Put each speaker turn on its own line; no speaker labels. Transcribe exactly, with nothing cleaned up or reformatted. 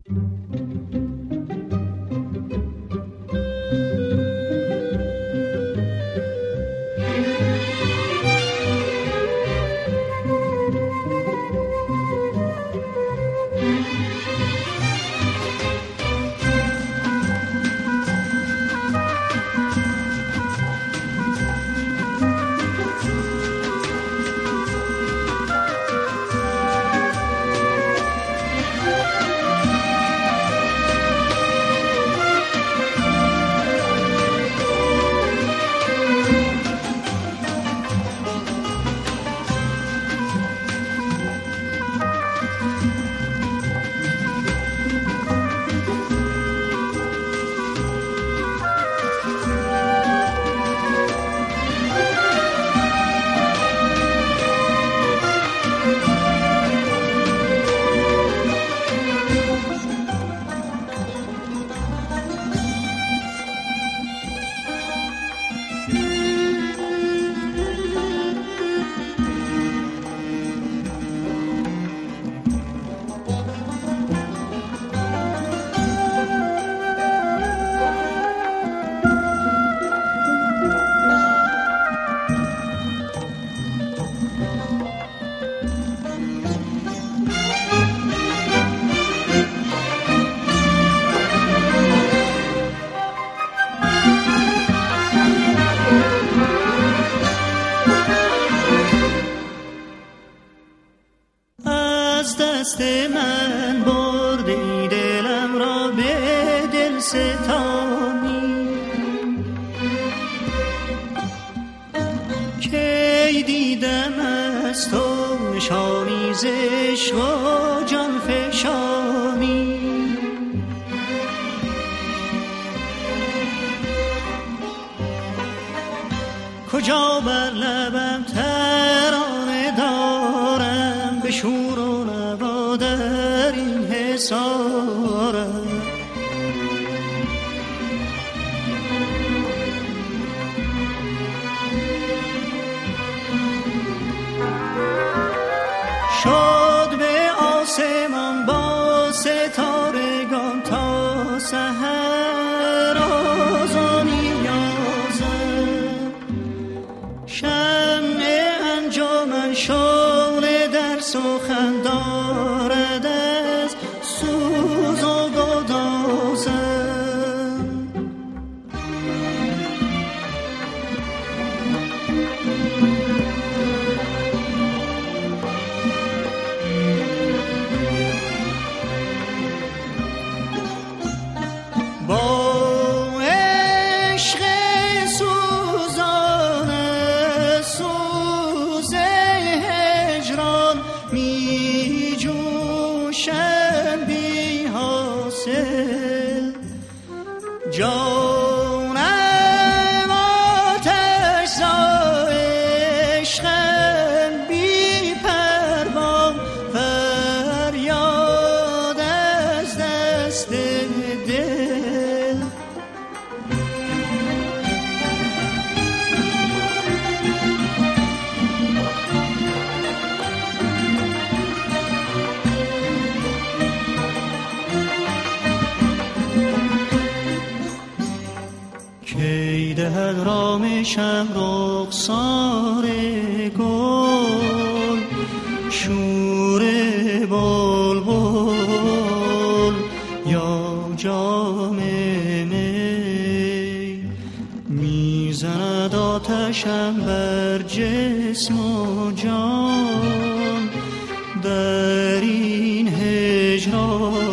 کجا بر لبم ترانه دارم، به شور و نوا در این حصارم. شد به آسمان با ستارگان تا سحر آذانی یازم. شمع انجمن شعله در سخن دارد از سوز و گدازم. با عشق سوزان سوز هجران می جوشم بی حاصل. جانم آتش زا عشقم بی پروا، فریاد از دست دل. کی دهد رامشم رخسار گل، شور بلبل یا جام می. میزند آتشم بر جسم و جان در این هجران.